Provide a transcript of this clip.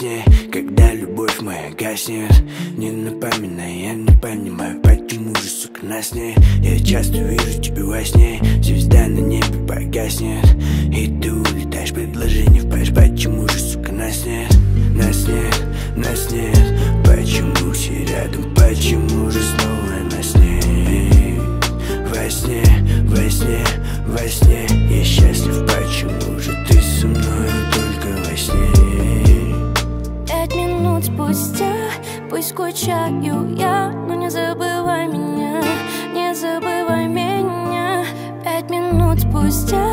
сне, когда любовь моя гаснет. Не напоминай, я не понимаю, почему же, сука, нас нет. Я часто вижу тебя во сне, звезда на небе погаснет, и ты улетаешь, предложение в паш. Почему же, сука, нас нет, нас нет, нас нет. Почему все рядом, почему же снова нас нет? Во сне, во сне, во сне я счастлив, почему же ты со мной только во сне? 5 минут спустя, пусть скучаю я, но не забывай меня, не забывай меня. 5 минут спустя,